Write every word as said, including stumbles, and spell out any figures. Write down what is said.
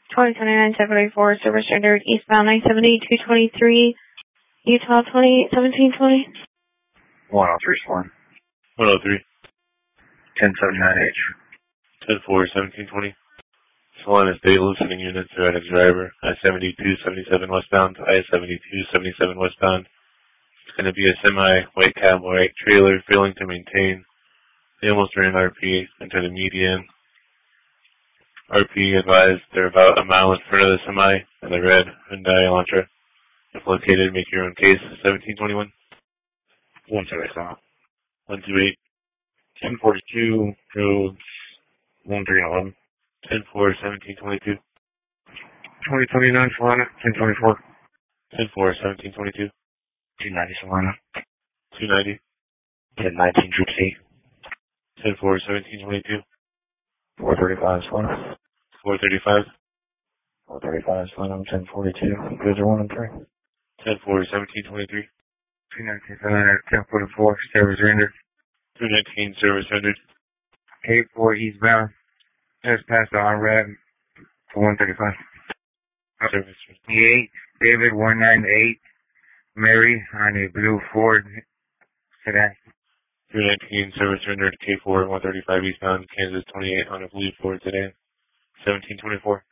twenty twenty-nine seventy-four, service rendered eastbound nine seventy, two twenty-three, Utah twenty seventeen twenty. one oh three Swan. one oh three. ten seventy-nine H. ten four, seventeen twenty. Solana State listening units are at a driver. I seventy-two seventy-seven westbound, I seventy-two seventy-seven westbound. It's going to be a semi, white cab, white trailer, failing to maintain. They almost ran R P into the median. R P advised they're about a mile in front of the semi and the red Hyundai Elantra. If located, make your own case. seventeen twenty-one. one seventy-seven. one twenty-eight. ten forty-two, roads one three eleven. ten four, seventeen twenty-two. twenty twenty-nine Solana, ten twenty-four. ten four, seventeen twenty-two. two ninety Solana. two ninety. ten nineteen Troop C. ten four, seventeen twenty-two. four thirty-five Solana. four thirty-five. four thirty-five Solana, ten forty-two. Goods are one and three. ten four, seventeen twenty-three. two nineteen Solana, ten forty-four, service rendered. two nineteen, service rendered. eight four eastbound. Just past the on-ramp for one thirty-five. Service eight David one ninety-eight. Mary on a blue Ford sedan. three nineteen, service rendered. K four, one thirty-five eastbound, Kansas twenty-eight on a blue Ford sedan. seventeen twenty-four.